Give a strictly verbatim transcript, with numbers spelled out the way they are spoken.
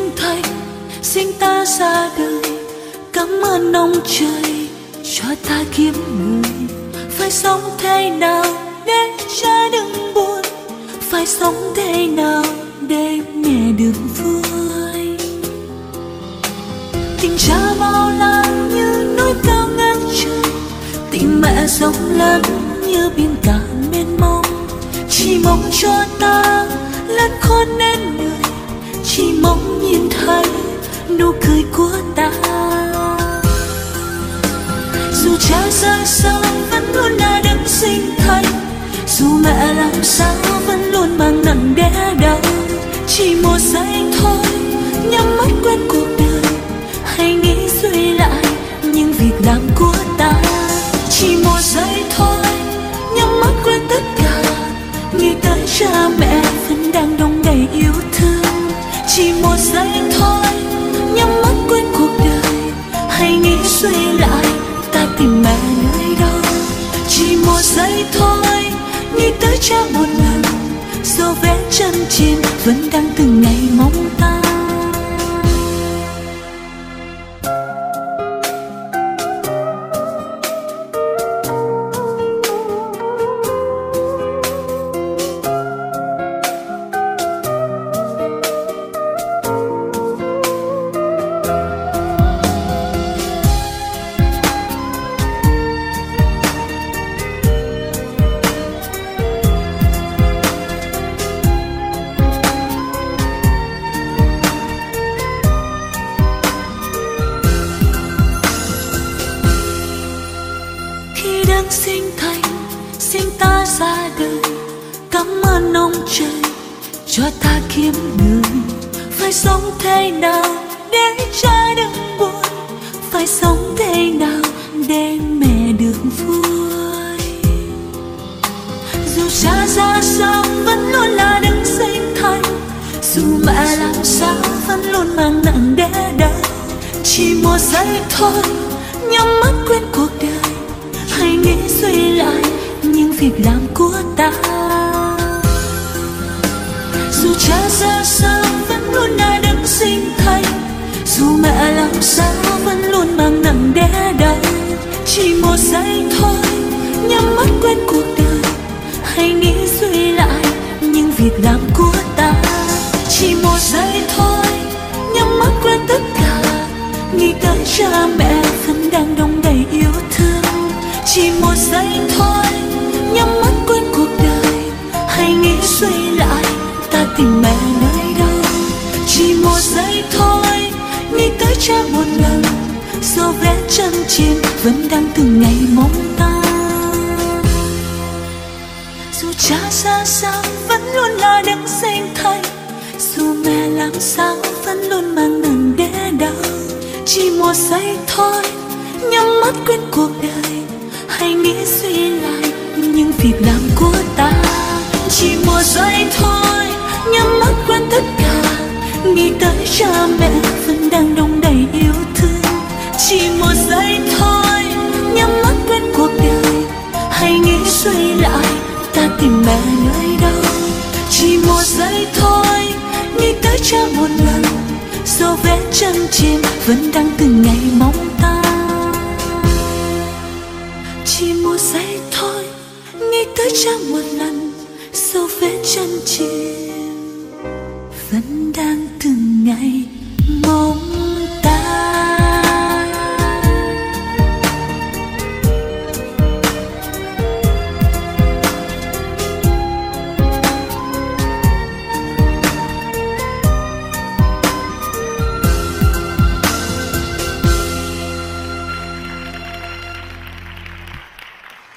sinh thành, sinh ta ra đời. Cảm ơn ông trời cho ta kiếm người. Phải sống thế nào để cha đừng buồn, phải sống thế nào để mẹ được vui. Tình cha bao la như núi cao ngang trời, tình mẹ rộng lớn như biển cả mênh mông. Chỉ mong cho ta lớn khôn nên người, chỉ mong nhìn thấy nụ cười của ta. Dù cha ra sao vẫn luôn là đấng sinh thành, dù mẹ làm sao vẫn luôn mang nặng đẻ đau. Chỉ một giây thôi nhắm mắt quên cuộc đời, hãy nghĩ suy lại những việc làm của ta. Chỉ một giây thôi nhắm mắt quên tất cả, nghĩ tới cha mẹ vẫn đang đong đầy yêu thương. Chỉ một giây thôi nhắm mắt quên cuộc đời, hãy nghĩ suy lại ta tìm mẹ nơi đâu. Chỉ một giây thôi nghĩ tới cha một lần, dấu vết chân trên vẫn đang từng ngày mong ta. Sinh thành, sinh ta ra đời. Cảm ơn ông trời cho ta kiếm người. Phải sống thế nào để cha đừng buồn, phải sống thế nào để mẹ được vui. Dù cha ra sao vẫn luôn là đấng sinh thành, dù mẹ làm sao vẫn luôn mang nặng đẻ đau. Chỉ một giây thôi nhắm mắt quên cuộc đời, hãy nghĩ suy lại những việc làm của ta. Dù cha ra sao vẫn luôn là đấng sinh thành, dù mẹ làm sao vẫn luôn mang nặng đẻ đau. Chỉ một giây thôi nhắm mắt quên cuộc đời, hãy nghĩ suy lại những việc làm của ta. Chỉ một giây thôi nhắm mắt quên tất cả, nghĩ tới cha mẹ vẫn đang đong đầy yêu thương. Chỉ một giây thôi nhắm mắt quên cuộc đời, hãy nghĩ suy lại ta tìm mẹ nơi đâu. Chỉ một giây thôi nghĩ tới cha một lần, dấu vết chân trên vẫn đang từng ngày mong ta. Dù cha ra sao vẫn luôn là đấng sinh thành, dù mẹ làm sao vẫn luôn mang nặng đẻ đau. Chỉ một giây thôi nhắm mắt quên cuộc đời, hãy nghĩ suy lại những việc làm của ta. Chỉ một giây thôi nhắm mắt quên tất cả, nghĩ tới cha mẹ vẫn đang đong đầy yêu thương. Chỉ một giây thôi nhắm mắt quên cuộc đời, hãy nghĩ suy lại ta tìm mẹ nơi đâu. Chỉ một giây thôi nghĩ tới cha một lần, dấu vết chân trên vẫn đang từng ngày mong ta. Chỉ một giây thôi nghĩ tới cha một lần, dấu vết chân trên